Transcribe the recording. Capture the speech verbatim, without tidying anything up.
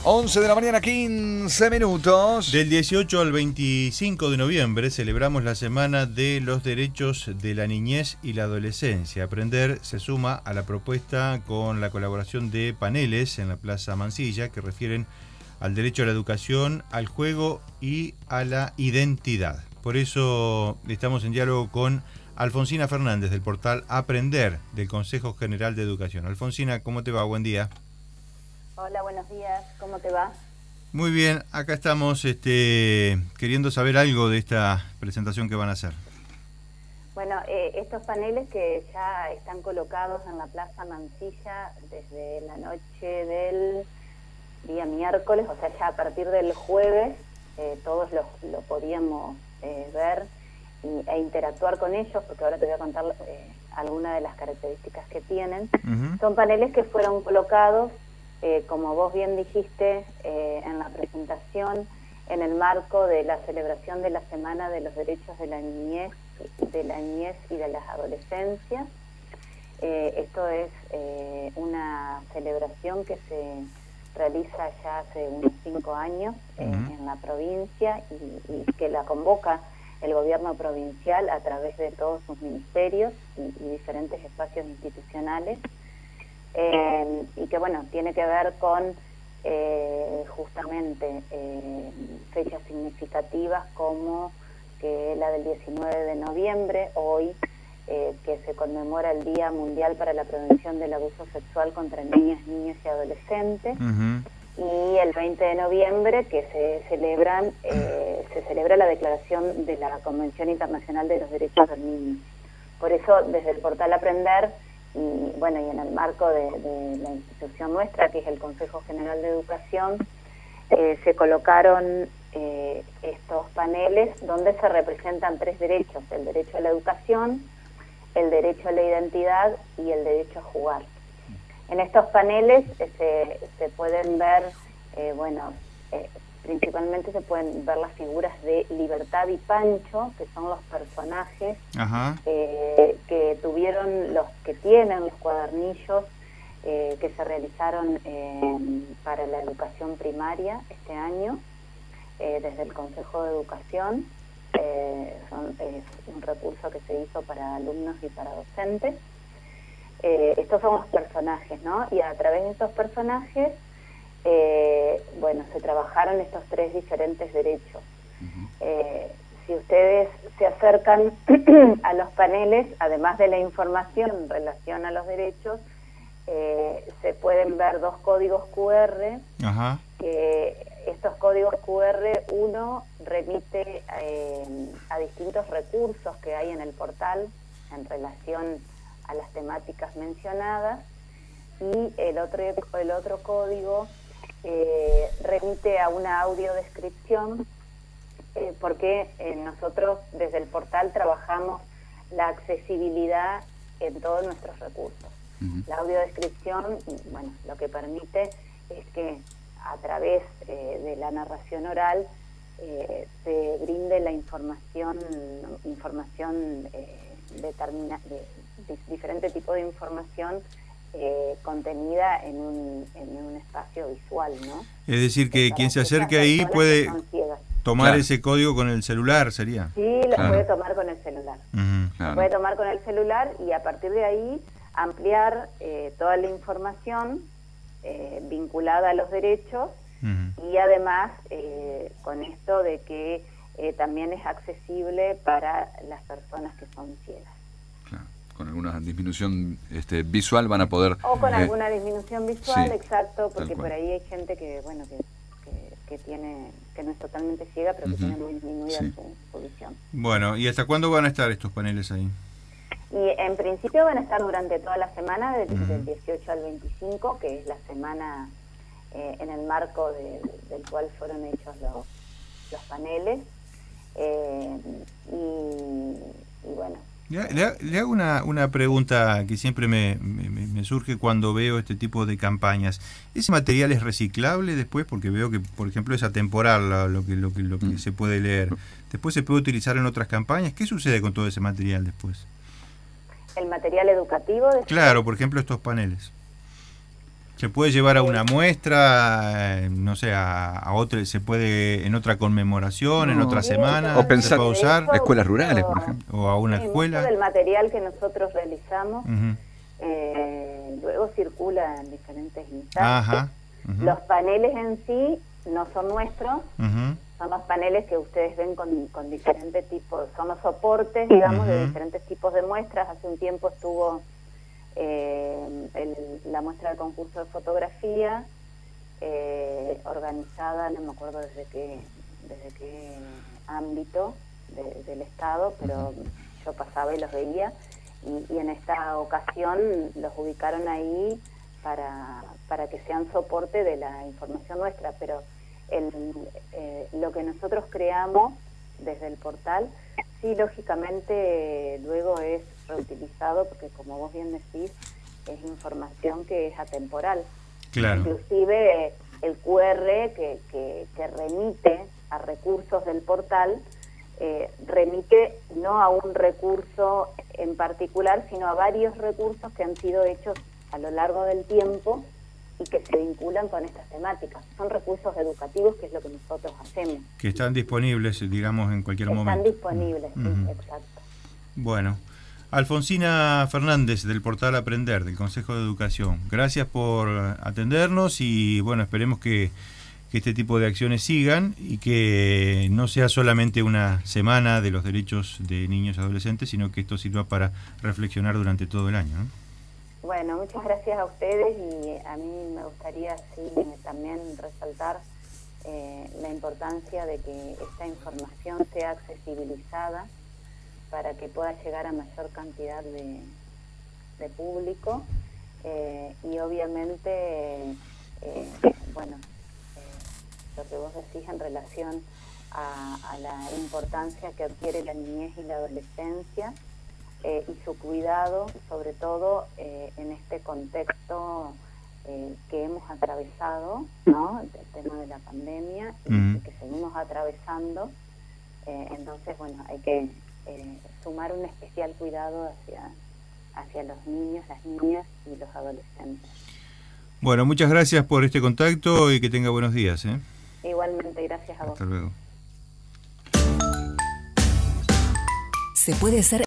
once de la mañana, quince minutos. Del dieciocho al veinticinco de noviembre celebramos la Semana de los Derechos de la Niñez y la Adolescencia. Aprender se suma a la propuesta con la colaboración de paneles en la Plaza Mansilla que refieren al derecho a la educación, al juego y a la identidad. Por eso estamos en diálogo con Alfonsina Fernández del portal Aprender del Consejo General de Educación. Alfonsina, ¿cómo te va? Buen día. Hola, buenos días. ¿Cómo te va? Muy bien, acá estamos este, queriendo saber algo de esta presentación que van a hacer. Bueno, eh, estos paneles que ya están colocados en la Plaza Mansilla desde la noche del día miércoles, o sea, ya a partir del jueves, eh, todos lo, lo podíamos eh, ver y, e interactuar con ellos, porque ahora te voy a contar eh, algunas de las características que tienen. Uh-huh. Son paneles que fueron colocados, eh, como vos bien dijiste, eh, en la presentación, en el marco de la celebración de la Semana de los Derechos de la Niñez, de la Niñez y de las Adolescencias. Eh, esto es eh, una celebración que se realiza ya hace unos cinco años eh, uh-huh. en la provincia y, y que la convoca el gobierno provincial a través de todos sus ministerios y, y diferentes espacios institucionales, eh, y que bueno, tiene que ver con eh, justamente eh, fechas significativas como que la del diecinueve de noviembre, hoy, eh, que se conmemora el Día Mundial para la Prevención del Abuso Sexual contra Niñas, Niños y Adolescentes, uh-huh. y el veinte de noviembre que se celebran eh, se celebra la declaración de la Convención Internacional de los Derechos del Niño. Por eso, desde el portal Aprender, y bueno, y en el marco de, de la institución nuestra, que es el Consejo General de Educación, eh, se colocaron eh, estos paneles donde se representan tres derechos: el derecho a la educación, el derecho a la identidad y el derecho a jugar. En estos paneles eh, se, se pueden ver, eh, bueno, eh, principalmente se pueden ver las figuras de Libertad y Pancho, que son los personajes eh, que tuvieron, los que tienen los cuadernillos eh, que se realizaron eh, para la educación primaria este año, eh, desde el Consejo de Educación. Eh, son, es un recurso que se hizo para alumnos y para docentes. Eh, estos son los personajes, ¿no? Y a través de estos personajes, eh, bueno, se trabajaron estos tres diferentes derechos. Uh-huh. Eh, si ustedes se acercan a los paneles, además de la información en relación a los derechos, eh, se pueden ver dos códigos cu erre. Uh-huh. Que estos códigos cu erre, uno remite eh, a distintos recursos que hay en el portal en relación a las temáticas mencionadas, y el otro, el otro código eh, remite a una audiodescripción, eh, porque eh, nosotros desde el portal trabajamos la accesibilidad en todos nuestros recursos. Uh-huh. La audiodescripción, bueno, lo que permite es que a través eh, de la narración oral eh, se brinde la información, información eh, determina, de, de diferente tipo de información eh, contenida en un, en un espacio visual, ¿no? Es decir, que quien se acerque ahí puede tomar claro. ese código con el celular, ¿sería? Sí, lo claro. puede tomar con el celular. Uh-huh, claro. Lo puede tomar con el celular y a partir de ahí ampliar eh, toda la información eh, vinculada a los derechos, uh-huh. y además eh, con esto de que eh, también es accesible para las personas que son ciegas. Claro. Con alguna disminución este, visual van a poder... O con eh, alguna disminución visual, sí, exacto, porque por ahí hay gente que, bueno, que, que, que tiene, que no es totalmente ciega, pero uh-huh. que tiene muy disminuida sí. su, su visión. Bueno, ¿y hasta cuándo van a estar estos paneles ahí? Y en principio van a estar durante toda la semana, del, uh-huh. del dieciocho al veinticinco, que es la semana eh, en el marco de, del cual fueron hechos los, los paneles. Eh, y, y bueno... Le, le, le hago una, una pregunta que siempre me, me, me surge cuando veo este tipo de campañas. ¿Ese material es reciclable después? Porque veo que, por ejemplo, es atemporal lo, lo que, lo que, lo que mm. se puede leer. ¿Después se puede utilizar en otras campañas? ¿Qué sucede con todo ese material después? ¿El material educativo? Claro, por ejemplo, estos paneles. ¿Se puede llevar a una muestra, eh, no sé, a, a otra, se puede en otra conmemoración, no, en otra semana? O pensar, ¿se puede usar? escuelas rurales, por ejemplo. O a una sí, escuela. Mucho del material que nosotros realizamos Uh-huh. eh, luego circula en diferentes instancias. Ajá. Uh-huh. Los paneles en sí no son nuestros, Uh-huh. son los paneles que ustedes ven con, con diferentes tipos, son los soportes, digamos, Uh-huh. de diferentes tipos de muestras. Hace un tiempo estuvo eh, el, la muestra del concurso de fotografía, eh, organizada, no me acuerdo desde qué, desde qué ámbito de, del Estado, pero uh-huh. yo pasaba y los veía, y, y en esta ocasión los ubicaron ahí para, para que sean soporte de la información nuestra, pero el, eh, lo que nosotros creamos desde el portal, sí, lógicamente luego es reutilizado, porque como vos bien decís, es información que es atemporal. Claro. Inclusive eh, el Q R que, que, que remite a recursos del portal, eh, remite no a un recurso en particular, sino a varios recursos que han sido hechos a lo largo del tiempo y que se vinculan con estas temáticas. Son recursos educativos, que es lo que nosotros hacemos. Que están disponibles, digamos, en cualquier están momento. Están disponibles, uh-huh. sí, exacto. Bueno, Alfonsina Fernández, del portal Aprender, del Consejo de Educación. Gracias por atendernos y, bueno, esperemos que, que este tipo de acciones sigan y que no sea solamente una semana de los derechos de niños y adolescentes, sino que esto sirva para reflexionar durante todo el año, ¿no? Bueno, muchas gracias a ustedes, y a mí me gustaría sí, también resaltar eh, la importancia de que esta información sea accesibilizada para que pueda llegar a mayor cantidad de, de público eh, y obviamente, eh, bueno, eh, lo que vos decís en relación a, a la importancia que adquiere la niñez y la adolescencia, Eh, y su cuidado, sobre todo eh, en este contexto eh, que hemos atravesado, ¿no? El tema de la pandemia, y uh-huh. que seguimos atravesando. Eh, entonces, bueno, hay que eh, sumar un especial cuidado hacia, hacia los niños, las niñas y los adolescentes. Bueno, muchas gracias por este contacto y que tenga buenos días, ¿eh? Igualmente, gracias a vos. Hasta luego. Se puede ser